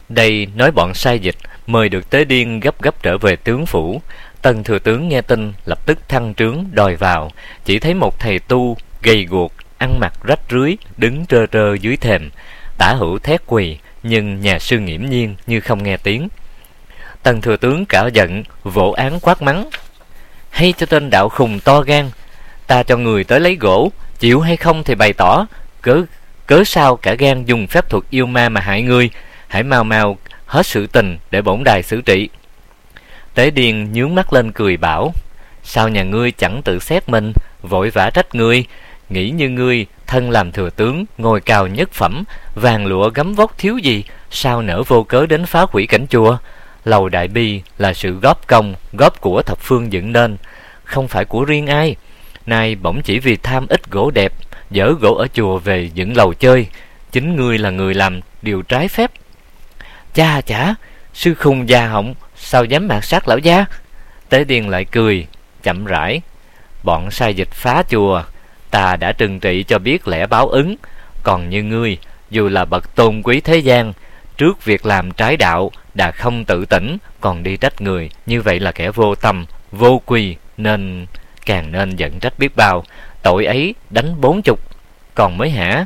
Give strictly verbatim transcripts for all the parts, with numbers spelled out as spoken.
Đây nói bọn sai dịch mời được Tế Điên gấp gấp trở về tướng phủ. Tần thừa tướng nghe tin lập tức thăng trướng đòi vào. Chỉ thấy một thầy tu gầy guộc, ăn mặc rách rưới, đứng trơ trơ dưới thềm. Tả hữu thét quỳ, nhưng nhà sư nghiễm nhiên như không nghe tiếng. Tần thừa tướng cả giận, vỗ án quát mắng: hay cho tên đạo khùng to gan! Ta cho người tới lấy gỗ, chịu hay không thì bày tỏ. Cớ cớ sao cả gan dùng phép thuật yêu ma mà hại ngươi? Hãy mau mau hết sự tình để bổn đài xử trị. Tế Điên nhướng mắt lên cười bảo: sao nhà ngươi chẳng tự xét mình, vội vã trách ngươi? Nghĩ như ngươi thân làm thừa tướng, ngồi cào nhất phẩm, vàng lụa gấm vóc thiếu gì, sao nỡ vô cớ đến phá hủy cảnh chùa? Lầu Đại Bi là sự góp công góp của thập phương dựng nên, không phải của riêng ai. Nay bỗng chỉ vì tham ít gỗ đẹp, dỡ gỗ ở chùa về dựng lầu chơi. Chính ngươi là người làm điều trái phép. Cha chả, sư khùng già họng, sao dám mạt sát lão gia? Tế Điên lại cười chậm rãi: bọn sai dịch phá chùa, ta đã trừng trị cho biết lẽ báo ứng. Còn như ngươi, dù là bậc tôn quý thế gian, trước việc làm trái đạo đã không tự tỉnh, còn đi trách người, như vậy là kẻ vô tâm, vô quy, nên càng nên giận trách biết bao. Tội ấy đánh bốn chục còn mới hả?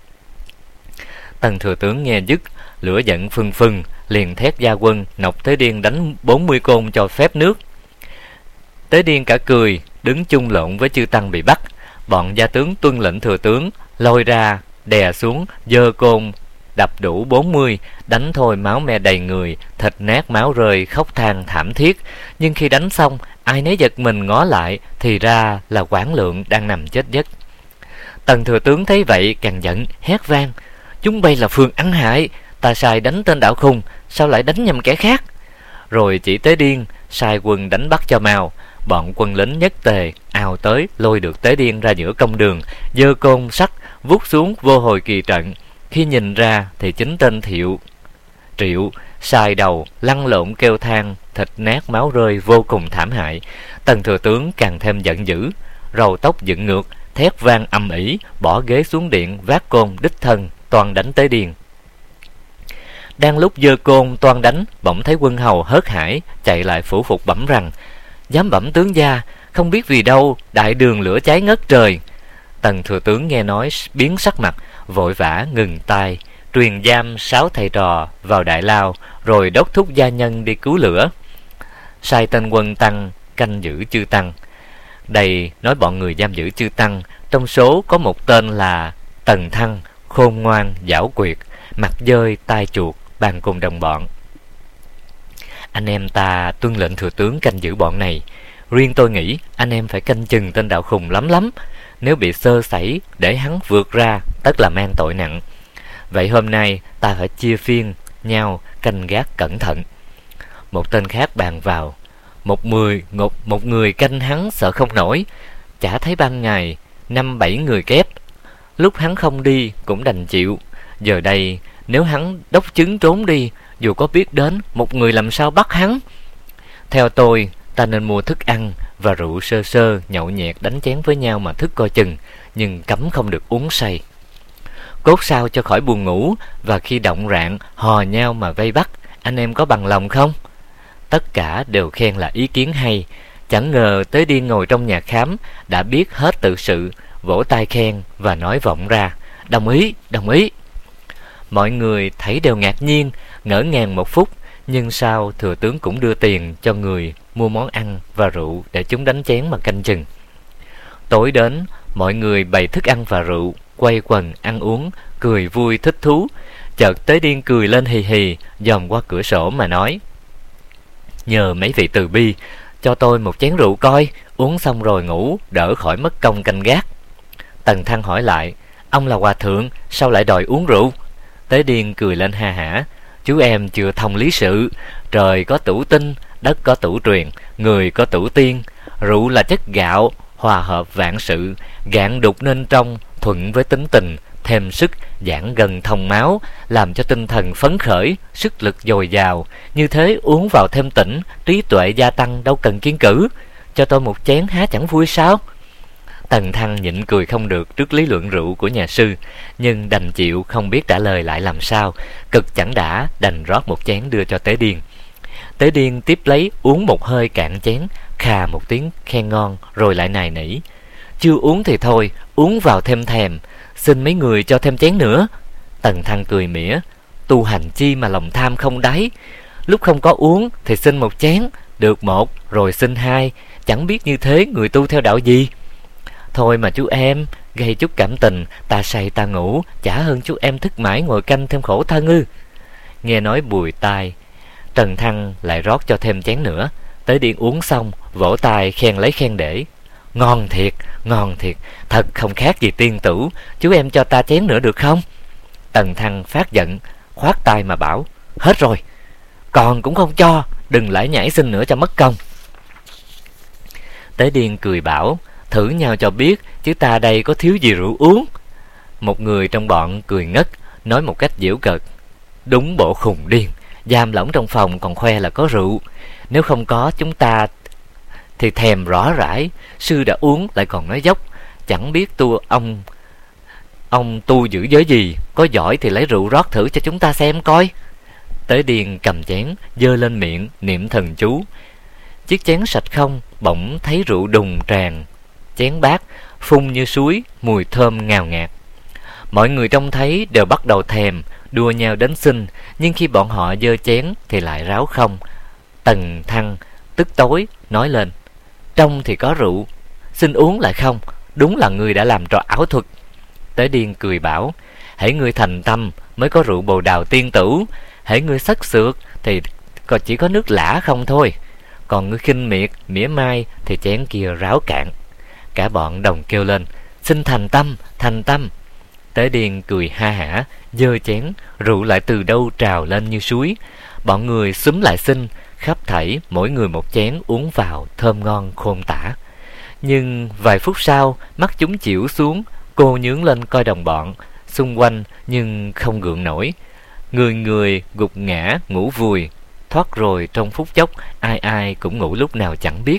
Tần thừa tướng nghe dứt, lửa giận phừng phừng, liền thét gia quân nộp Tế Điên đánh bốn mươi côn cho phép nước. Tế Điên cả cười, đứng chung lộn với chư tăng bị bắt. Bọn gia tướng tuân lệnh thừa tướng lôi ra, đè xuống, giơ côn đập đủ bốn mươi, đánh thôi máu me đầy người, thịt nát máu rơi, khóc than thảm thiết. Nhưng khi đánh xong, ai nấy giật mình ngó lại, thì ra là Quảng Lượng đang nằm chết giấc. Tần thừa tướng thấy vậy càng giận, hét vang: chúng bay là phường ăn hại, ta sai đánh tên đạo khùng, sao lại đánh nhầm kẻ khác? Rồi chỉ Tế Điên sai quân đánh bắt cho mau. Bọn quân lính nhất tề ào tới, lôi được Tế Điên ra giữa công đường, giơ côn sắt vút xuống vô hồi kỳ trận. Khi nhìn ra thì chính tên Thiệu Triệu sai đầu lăn lộn kêu than, thịt nát máu rơi, vô cùng thảm hại. Tần thừa tướng càng thêm giận dữ, râu tóc dựng ngược, thét vang ầm ĩ, bỏ ghế xuống điện, vác côn đích thân toan đánh Tế Điên. Đang lúc giơ côn toan đánh, bỗng thấy quân hầu hớt hải chạy lại phủ phục bẩm rằng: dám bẩm tướng gia, không biết vì đâu đại đường lửa cháy ngất trời. Tần thừa tướng nghe nói biến sắc mặt, vội vã ngừng tay, truyền giam sáu thầy trò vào đại lao, rồi đốc thúc gia nhân đi cứu lửa, sai tên quân tăng canh giữ chư tăng. Đây nói bọn người giam giữ chư tăng, trong số có một tên là Tần Thăng, khôn ngoan giảo quyệt, mặt dơi tai chuột, bàn cùng đồng bọn. Anh em ta tuân lệnh thừa tướng canh giữ bọn này. Riêng tôi nghĩ anh em phải canh chừng tên đạo khùng lắm lắm. Nếu bị sơ sẩy để hắn vượt ra, tất là mang tội nặng. Vậy hôm nay ta phải chia phiên nhau canh gác cẩn thận. Một tên khác bàn vào: Một người, một, một người canh hắn sợ không nổi, chả thấy ban ngày năm bảy người kép. Lúc hắn không đi cũng đành chịu. Giờ đây nếu hắn đốc chứng trốn đi, dù có biết đến, một người làm sao bắt hắn? Theo tôi, ta nên mua thức ăn và rượu sơ sơ, nhậu nhẹt đánh chén với nhau mà thức coi chừng, nhưng cấm không được uống say. Cốt sao cho khỏi buồn ngủ, và khi động rạng hò nhau mà vây bắt. Anh em có bằng lòng không? Tất cả đều khen là ý kiến hay. Chẳng ngờ Tế Điên ngồi trong nhà khám đã biết hết tự sự, vỗ tay khen và nói vọng ra: đồng ý, đồng ý. Mọi người thấy đều ngạc nhiên, ngỡ ngàng một phút, nhưng sau thừa tướng cũng đưa tiền cho người mua món ăn và rượu để chúng đánh chén mà canh chừng. Tối đến, mọi người bày thức ăn và rượu, quay quần ăn uống, cười vui thích thú. Chợt Tế Điên cười lên hì hì, dòm qua cửa sổ mà nói: nhờ mấy vị từ bi, cho tôi một chén rượu coi, uống xong rồi ngủ, đỡ khỏi mất công canh gác. Tần Thăng hỏi lại: ông là hòa thượng, sao lại đòi uống rượu? Tế Điên cười lên ha hả: chú em chưa thông lý sự. Trời có tửu tinh, đất có tửu truyền, người có tửu tiên. Rượu là chất gạo, hòa hợp vạn sự, gạn đục nên trong, thuận với tính tình, thêm sức, giãn gân thông máu, làm cho tinh thần phấn khởi, sức lực dồi dào. Như thế uống vào thêm tỉnh, trí tuệ gia tăng, đâu cần kiêng cữ. Cho tôi một chén há chẳng vui sao? Tần Thăng nhịn cười không được trước lý luận rượu của nhà sư, nhưng đành chịu, không biết trả lời lại làm sao. Cực chẳng đã, đành rót một chén đưa cho Tế Điên. Tế Điên tiếp lấy uống một hơi cạn chén, khà một tiếng khen ngon, rồi lại nài nỉ: chưa uống thì thôi, uống vào thêm thèm, xin mấy người cho thêm chén nữa. Tần Thăng cười mỉa: tu hành chi mà lòng tham không đáy, lúc không có uống thì xin một chén, được một rồi xin hai, chẳng biết như thế người tu theo đạo gì. Thôi mà chú em, gây chút cảm tình, ta say ta ngủ, chả hơn chú em thức mãi ngồi canh thêm khổ thân ư. Nghe nói bùi tai, Trần Thăng lại rót cho thêm chén nữa. Tế Điên uống xong, vỗ tay khen lấy khen để: ngon thiệt, ngon thiệt, thật không khác gì tiên tử, chú em cho ta chén nữa được không? Tần Thăng phát giận, khoát tay mà bảo: hết rồi, còn cũng không cho, đừng lải nhải xin nữa cho mất công. Tế Điên cười bảo: thử nhau cho biết, chứ ta đây có thiếu gì rượu uống. Một người trong bọn cười ngất, nói một cách giễu cợt: đúng bộ khùng điên, giam lỏng trong phòng còn khoe là có rượu, nếu không có chúng ta thì thèm rõ rãi, sư đã uống lại còn nói dốc, chẳng biết tu ông ông tu giữ giới gì, có giỏi thì lấy rượu rót thử cho chúng ta xem coi. Tế Điên cầm chén giơ lên miệng niệm thần chú, chiếc chén sạch không, bỗng thấy rượu đùng tràn chén bát, phun như suối, mùi thơm ngào ngạt. Mọi người trông thấy đều bắt đầu thèm, đua nhau đến xin, nhưng khi bọn họ giơ chén thì lại ráo không. Tần Thăng tức tối nói lên: trong thì có rượu, xin uống lại không, đúng là người đã làm trò ảo thuật. Tế Điên cười bảo: hễ ngươi thành tâm mới có rượu bồ đào tiên tử, hễ ngươi sắc sược thì còn chỉ có nước lã không thôi, còn ngươi khinh miệt mỉa mai thì chén kia ráo cạn. Cả bọn đồng kêu lên: xin thành tâm, thành tâm. Tế Điên cười ha hả, giơ chén, rượu lại từ đâu trào lên như suối. Bọn người xúm lại xin, khắp thảy mỗi người một chén uống vào thơm ngon khôn tả. Nhưng vài phút sau, mắt chúng chịu xuống, cô nhướng lên coi đồng bọn xung quanh nhưng không gượng nổi. Người người gục ngã ngủ vùi, thoát rồi trong phút chốc ai ai cũng ngủ lúc nào chẳng biết.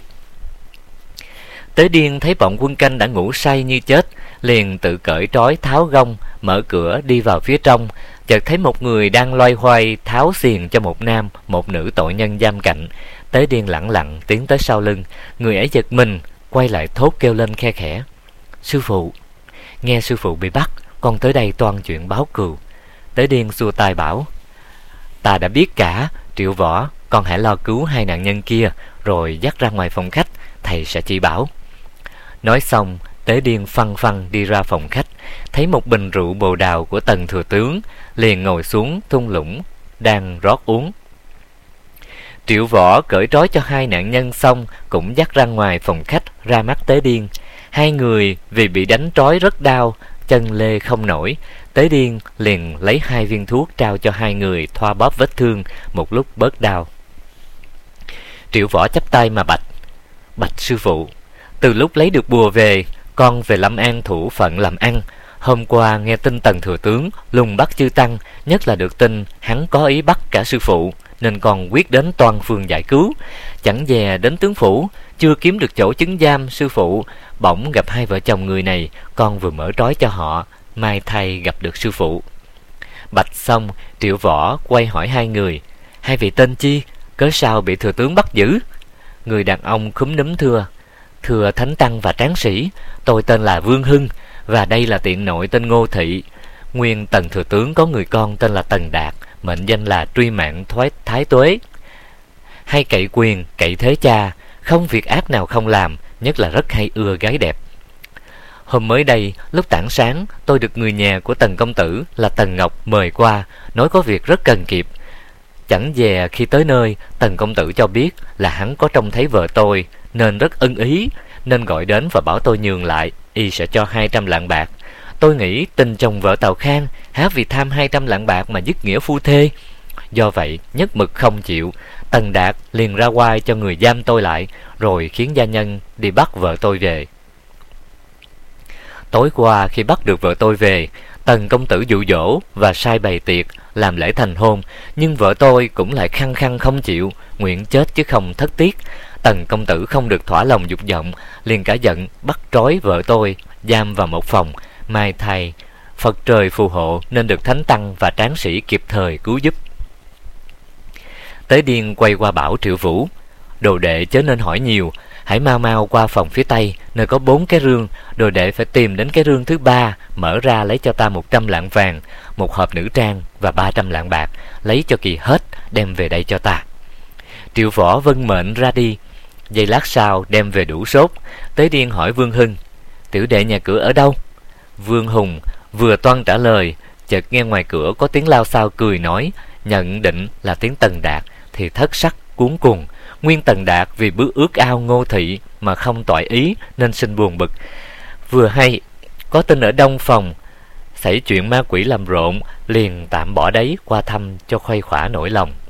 Tế Điên thấy bọn quân canh đã ngủ say như chết, liền tự cởi trói tháo gông, mở cửa đi vào phía trong. Chợt thấy một người đang loay hoay tháo xiềng cho một nam một nữ tội nhân giam cạnh. Tế Điên lẳng lặng tiến tới sau lưng, người ấy giật mình quay lại thốt kêu lên khe khẽ: sư phụ, nghe sư phụ bị bắt, con tới đây toan chuyện báo cừu. Tế Điên xua tay bảo: ta đã biết cả, Triệu Võ, con hãy lo cứu hai nạn nhân kia rồi dắt ra ngoài phòng khách, thầy sẽ chỉ bảo. Nói xong, Tế Điên phăng phăng đi ra phòng khách, thấy một bình rượu bồ đào của Tần thừa tướng, liền ngồi xuống thung lũng đang rót uống. Triệu Võ cởi trói cho hai nạn nhân xong cũng dắt ra ngoài phòng khách ra mắt Tế Điên. Hai người vì bị đánh trói rất đau, chân lê không nổi. Tế Điên liền lấy hai viên thuốc trao cho hai người thoa bóp vết thương, một lúc bớt đau. Triệu Võ chắp tay mà bạch: bạch sư phụ, từ lúc lấy được bùa về, con về Lâm An thủ phận làm ăn. Hôm qua nghe tin Tần thừa tướng lùng bắt chư tăng, nhất là được tin hắn có ý bắt cả sư phụ, nên con quyết đến toàn phường giải cứu. Chẳng dè đến tướng phủ, chưa kiếm được chỗ chứng giam sư phụ, bỗng gặp hai vợ chồng người này, con vừa mở trói cho họ, mai thay gặp được sư phụ. Bạch xong, Triệu Võ quay hỏi hai người: hai vị tên chi, cớ sao bị thừa tướng bắt giữ? Người đàn ông khúm núm thưa: thưa thánh tăng và tráng sĩ, tôi tên là Vương Hưng, và đây là tiện nội tên Ngô Thị. Nguyên Tần thừa tướng có người con tên là Tần Đạt, mệnh danh là truy mạng thoái thái tuế, hay cậy quyền cậy thế cha, không việc ác nào không làm, nhất là rất hay ưa gái đẹp. Hôm mới đây, lúc tảng sáng, tôi được người nhà của Tần công tử là Tần Ngọc mời qua, nói có việc rất cần kịp. Chẳng dè khi tới nơi, Tần công tử cho biết là hắn có trông thấy vợ tôi, nên rất ưng ý, nên gọi đến và bảo tôi nhường lại, y sẽ cho hai trăm lạng bạc. Tôi nghĩ tình chồng vợ Tào Khang há vì tham hai trăm lạng bạc mà dứt nghĩa phu thê. Do vậy nhất mực không chịu. Tần Đạt liền ra oai cho người giam tôi lại, rồi khiến gia nhân đi bắt vợ tôi về. Tối qua khi bắt được vợ tôi về, Tần công tử dụ dỗ và sai bày tiệc làm lễ thành hôn, nhưng vợ tôi cũng lại khăng khăng không chịu, nguyện chết chứ không thất tiết. Tần công tử không được thỏa lòng dục vọng, liền cả giận bắt trói vợ tôi, giam vào một phòng. Mai thầy Phật trời phù hộ nên được thánh tăng và tráng sĩ kịp thời cứu giúp. Tế Điên quay qua bảo Triệu Vũ: đồ đệ chớ nên hỏi nhiều, hãy mau mau qua phòng phía tây, nơi có bốn cái rương. Đồ đệ phải tìm đến cái rương thứ ba, mở ra lấy cho ta một trăm lạng vàng, một hộp nữ trang và ba trăm lạng bạc, lấy cho kỳ hết, đem về đây cho ta. Triệu Võ vâng mệnh ra đi. Giây lát sau đem về đủ sốt. Tế Điên hỏi Vương Hưng: tiểu đệ nhà cửa ở đâu? Vương Hùng vừa toan trả lời, chợt nghe ngoài cửa có tiếng lao xao cười nói, nhận định là tiếng Tần Đạt, thì thất sắc cuống cuồng. Nguyên Tần Đạt vì bước ước ao Ngô Thị mà không toại ý nên sinh buồn bực. Vừa hay có tin ở đông phòng xảy chuyện ma quỷ làm rộn, liền tạm bỏ đấy qua thăm cho khuây khỏa nỗi lòng.